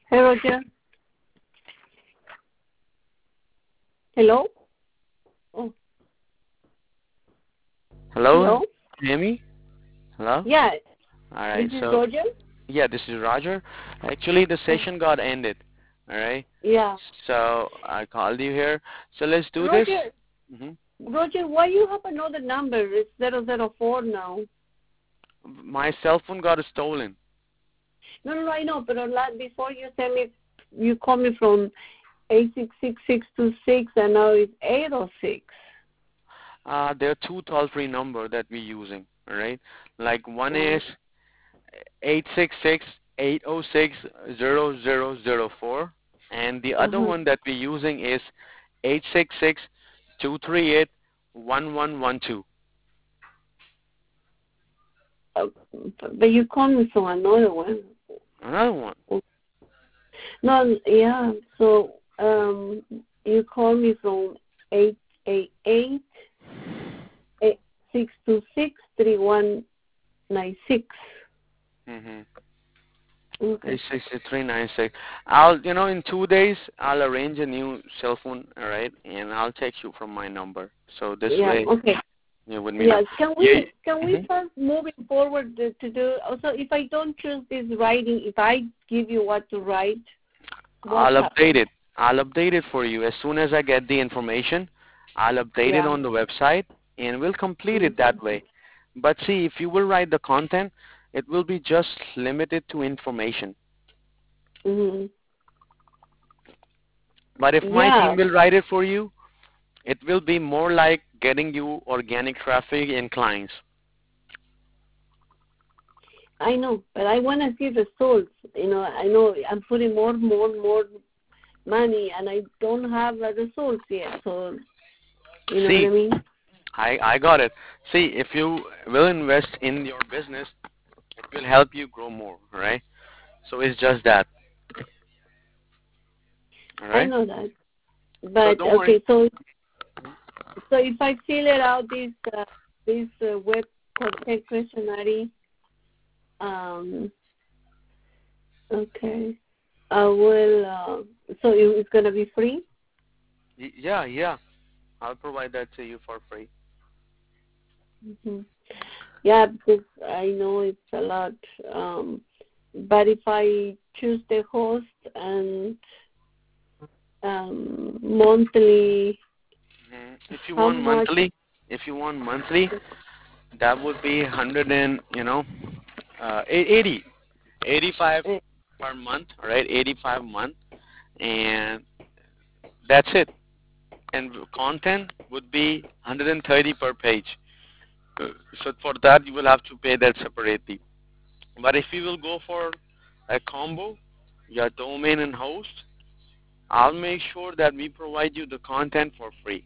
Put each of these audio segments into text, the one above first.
Hey, Roger. Hello? Oh, Hello? hello? Can you hear me? Hello? Yeah, Alright, this is so, Roger? yeah, this is Roger. Actually, the Oh, session got ended. Alright? yeah. So, I called you here. So, let's do this. Roger, hmm Roger, why you have another number? It's 004 now. My cell phone got stolen. No, I know, but before you sent me, you called me from 866-626, and now it's 806. There are two toll-free numbers that we're using. Alright? Like, one Oh, is 866-806-0004. And the other uh-huh. one that we're using is 866-238-1112. Uh, but you called me from another one. Another one. No, yeah, so you called me from 888 626-3196. Mm-hmm. Okay. 86396. I'll, in 2 days, I'll arrange a new cell phone, all right, and I'll text you from my number. So this Yeah, way, okay. you would me know. Yeah, can Yeah. we hmm first moving forward to do also if I don't choose this writing, if I give you what to write, what I'll update happens? it. I'll update it for you as soon as I get the information. I'll update it Yeah. on the website, and we'll complete it Mm-hmm. that way. But see, if you will write the content, it will be just limited to information. Mm-hmm. But if my Yeah, team will write it for you, it will be more like getting you organic traffic and clients. I know, but I want to see results. I know I'm putting more money, and I don't have the results yet. So, you know what I See, mean? I got it. See, if you will invest in your business, it will help you grow more, right? So it's just that, all I right? know that. So But don't worry. okay, so if I fill it out this web content questionnaire, um, okay, I will. So it's gonna be free. Yeah. I'll provide that to you for free. Hmm. Yeah, because I know it's a lot. But if I choose the host and monthly, how much? If you want monthly, that would be 80, 85 Uh, per month, right? 85 a month, and that's it. And content would be 130 per page. Uh, So for that, you will have to pay that separately. But if you will go for a combo, your domain and host, I'll make sure that we provide you the content for free.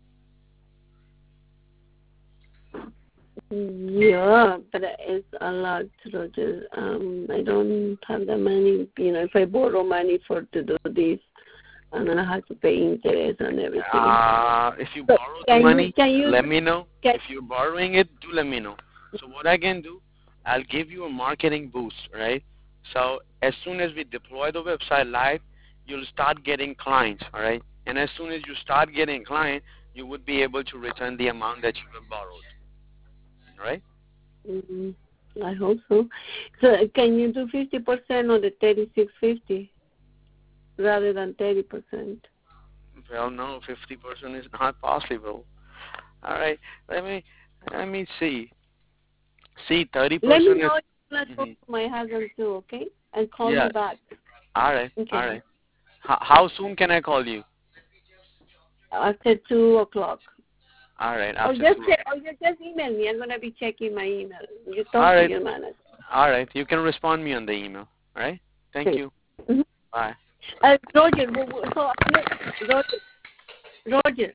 Yeah, but it's a lot, Roger. I don't have the money. If I borrow money to do this, I'm gonna have to pay interest and everything. If you So borrow the money, can you let me know. can If you're borrowing it, do let me know. So what I can do, I'll give you a marketing boost, right? So as soon as we deploy the website live, you'll start getting clients, all right? And as soon as you start getting clients, you would be able to return the amount that you have borrowed, all right? mm, I hope so. So can you do 50% on the 3650 rather than 30%? Well, no, 50% is not possible. All right, let me let me see. See, Let me 30% is. know if you want to talk Mhm. to my husband too, okay? And call me Yeah. back. All right. All Okay. right. How soon can I call you? After 2 o'clock. All right. Or After just 2. check, or you just email me. I'm gonna be checking my email. You All talk to right. your manager. All right. You can respond me on the email. All right. Thank Okay. you. Mm-hmm. Bye. Roger, so Roger,